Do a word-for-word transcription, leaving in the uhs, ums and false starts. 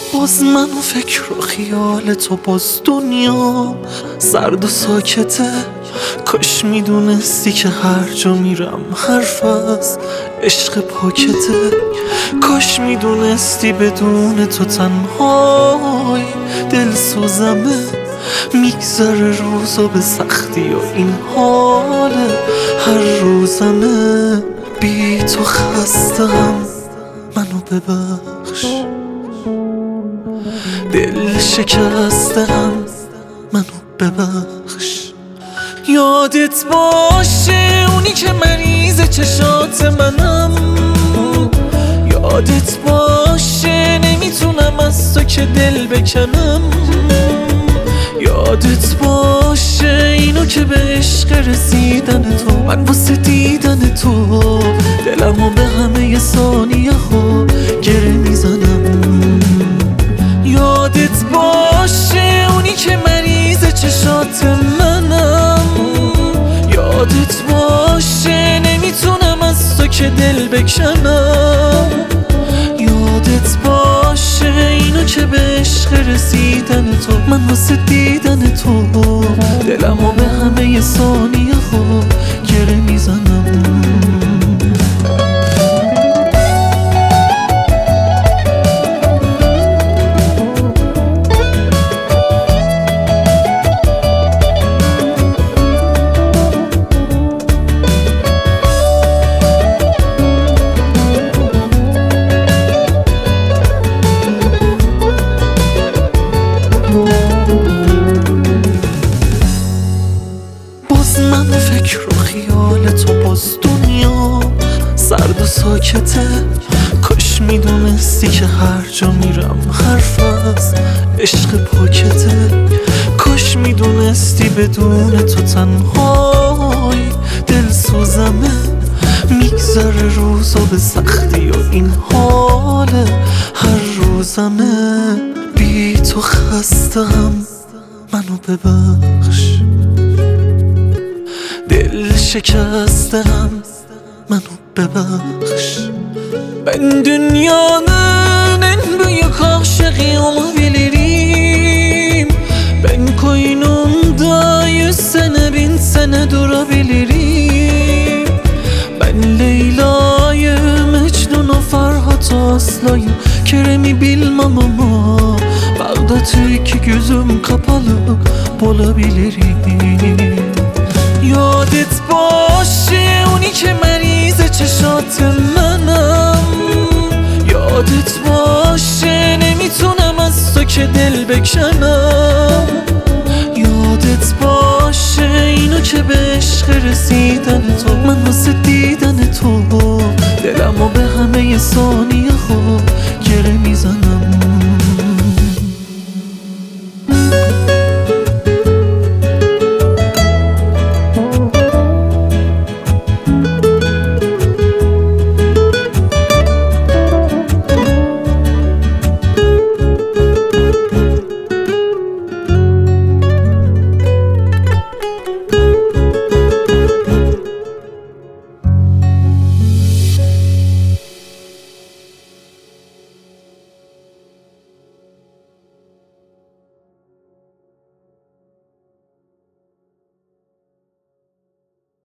باز من و فکر و خیال تو، باز دنیا سرد و ساکته. کاش میدونستی که هر جا میرم حرف از عشق پاکته. کاش میدونستی بدون تو تنهای دل سوزمه. میگذره روزا به سختی و این حال هر روزمه. بی تو خستم، منو ببخش. دل شکستم، منو ببخش. یادت باشه اونی که مریض چشات منم. یادت باشه نمیتونم از تو که دل بکنم. یادت باشه اینو که به عشق رسیدن تو، من واسه دیدن تو دلمو به همه ثانیه ها گره میزنم. یادت باشه اونی که مریض چشات منم. یادت باشه نمیتونم از تو که دل بکنم. یادت باشه اینو که به عشق رسیدن تو، من واسه دیدن تو دلمو به همه ثانیه ها گره میزنم. باز من فکر و خیال تو، باز دنیا سرد و ساکته. کاش میدونستی که هر جا میرم حرف از عشق پاکته. کاش میدونستی بدون تو تنهای دل سوزمه. میگذره روزا به سختی و این حال هر روزمه. بی تو خستم، منو ببخش. دل şikəstəm, mənə bəbəx. Ben dünyanın en büyük aşığı olabilirim. Ben koynunda yüz sene bin sene durabilirim. Ben Leyla'yı, Mecnun'u, Ferhat'ı, Aslı'yı, Kerem'i bilmem ama Bağdat'ı iki gözüm kapalı bulabilirim. یادت باشه اونی که مریض چشات منم. یادت باشه نمیتونم از تو که دل بکنم. یادت باشه اینو که به عشق رسیدن تو، من واسه دیدن تو دلمو به همه ثانیه